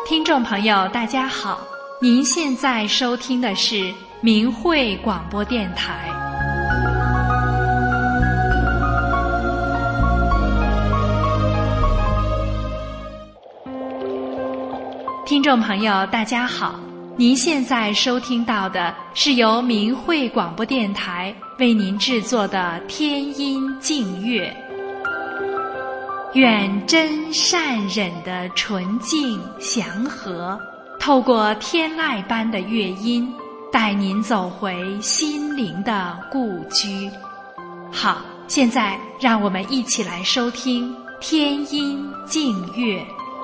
听众朋友大家好，您现在收听的是明慧广播电台。听众朋友大家好，您现在收听到的是由明慧广播电台为您制作的天音净乐。愿真善忍的纯净祥和，透过天籁般的乐音，带您走回心灵的故居。好，现在让我们一起来收听天音净乐。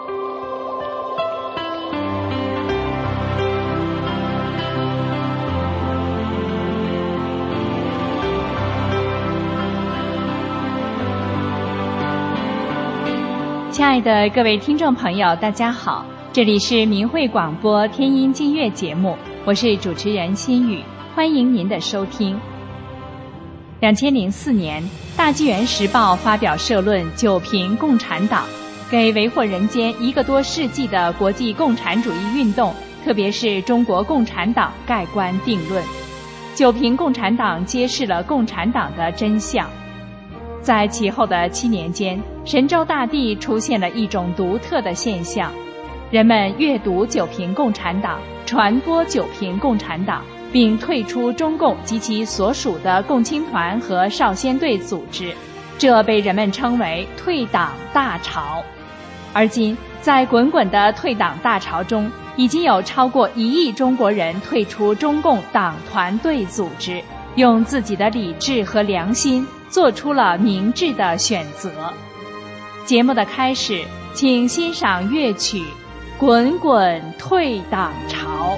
亲爱的各位听众朋友大家好，这里是明慧广播天音净乐节目，我是主持人心雨，欢迎您的收听。2004年大纪元时报发表社论九评共产党，给为祸人间1个多世纪的国际共产主义运动，特别是中国共产党盖棺定论。九评共产党揭示了共产党的真相。在其后的7年间，神州大地出现了一种独特的现象，人们阅读九评共产党，传播九评共产党，并退出中共及其所属的共青团和少先队组织，这被人们称为退党大潮。而今在滚滚的退党大潮中，已经有超过1亿中国人退出中共党团队组织，用自己的理智和良心做出了明智的选择。节目的开始，请欣赏乐曲《滚滚退党潮》。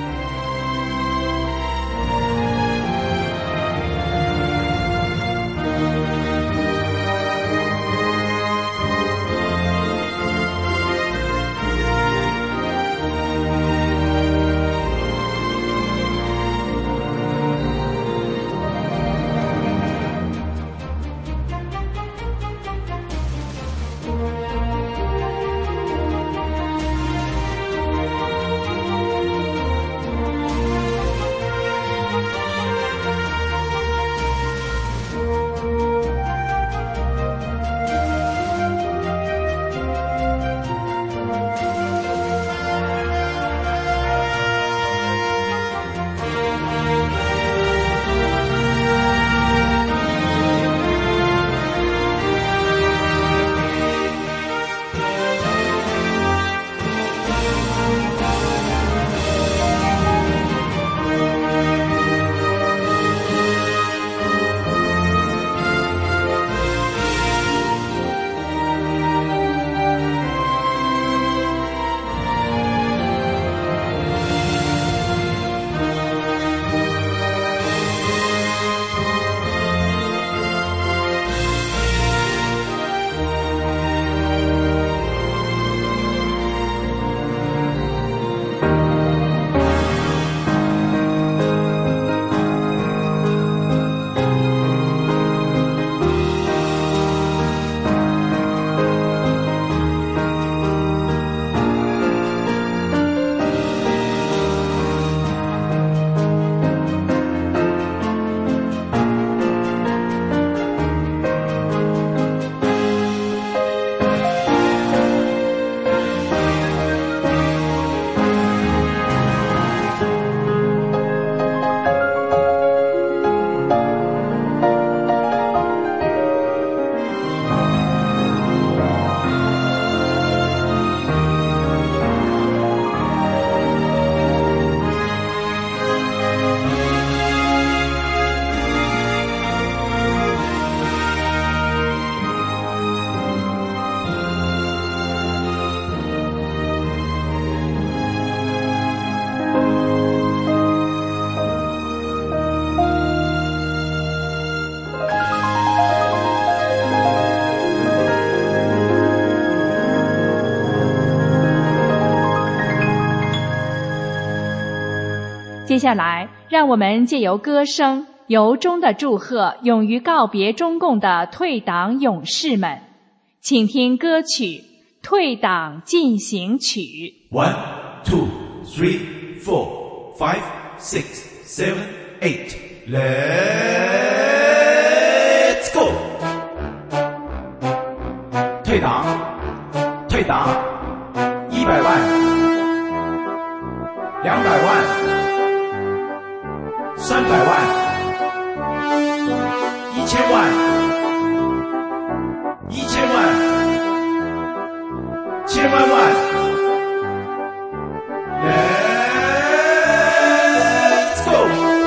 接下来让我们借由歌声由衷的祝贺勇于告别中共的退党勇士们，请听歌曲《 退党进行曲》。 1, 2, 3, 4, 5, 6, 7, 8. Let's go! 退党100万200万300万1000万1000万千万万 Let's go!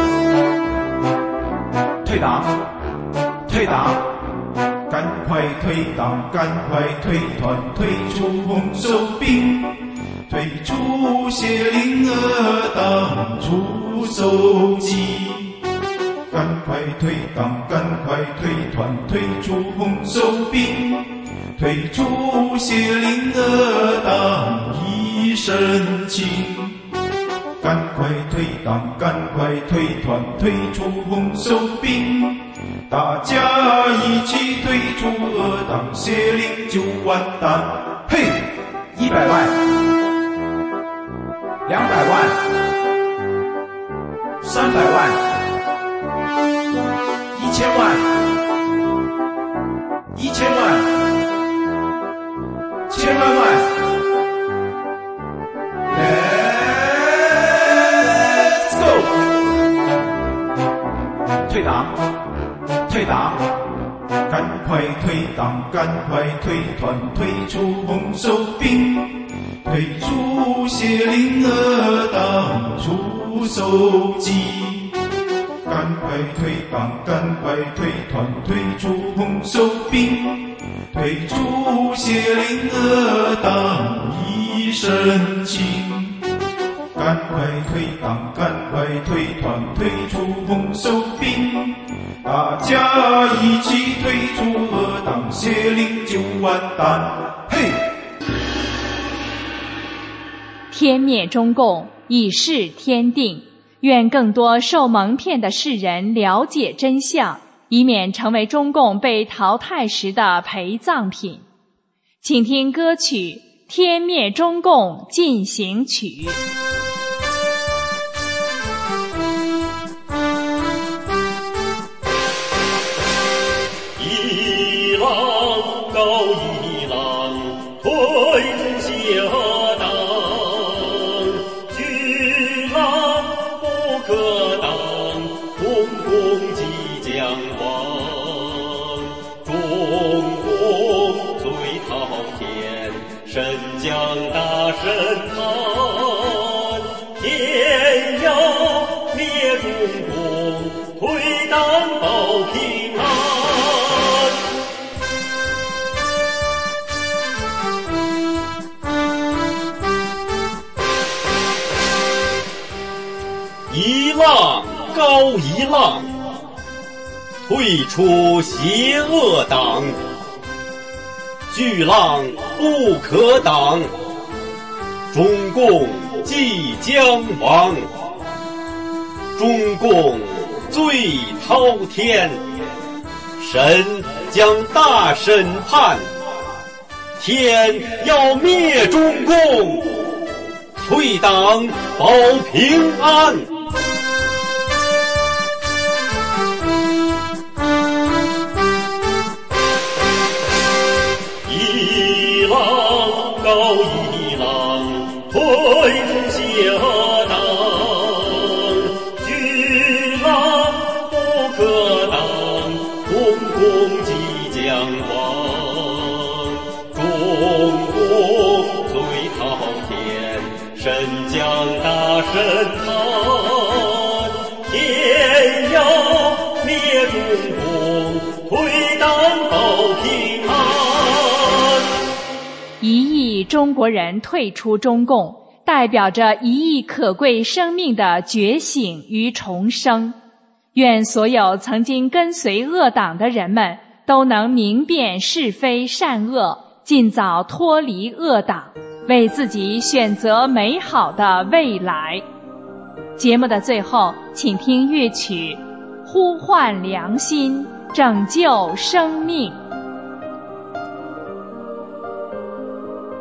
退党赶快退党，赶快退团，退出红手兵，退出邪灵恶党，出手机。赶快退党，赶快退团，退出红手兵，退出邪灵恶党，一身轻。赶快退党，赶快退团，退出红手兵，大家一起退出恶党，邪灵就完蛋。嘿，100万200万300万1000万1000万千万万 Let's go! 退党赶快退党，赶快退团，退出红手兵，退出邪灵恶党，出手机。赶快退党，赶快退团，退出红手兵，退出邪灵恶党，一身轻。赶快退党，赶快退团，退出红手兵，大家一起退出恶党，邪灵就完蛋。嘿！ 天灭中共，已是天定。愿更多受蒙骗的世人了解真相，以免成为中共被淘汰时的陪葬品。请听歌曲《天灭中共进行曲》。 一浪高一浪，退出邪党，巨浪不可挡，中共即将亡。中共最滔天，神将大审判，天要灭中共，退党保平安。一浪高一浪，退出邪恶党，巨浪不可挡，中共即将亡。中共最滔天，神将大审判，天要灭中共，退党保平安。一浪高一浪，退出邪党，巨浪不可挡，中共即将亡。中共最滔天，神将大审判，天要灭中共，退党保平安。 1亿中国人退出中共，代表着1亿可贵生命的觉醒与重生。愿所有曾经跟随恶党的人们都能明辨是非善恶，尽早脱离恶党，为自己选择美好的未来。节目的最后，请听乐曲《呼唤良心，拯救生命》。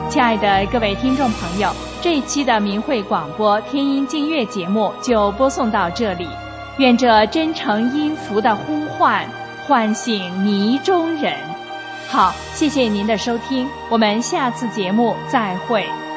亲爱的各位听众朋友，这一期的明慧广播天音净乐节目就播送到这里。愿这真诚音符的呼唤唤醒泥中人。好，谢谢您的收听，我们下次节目再会。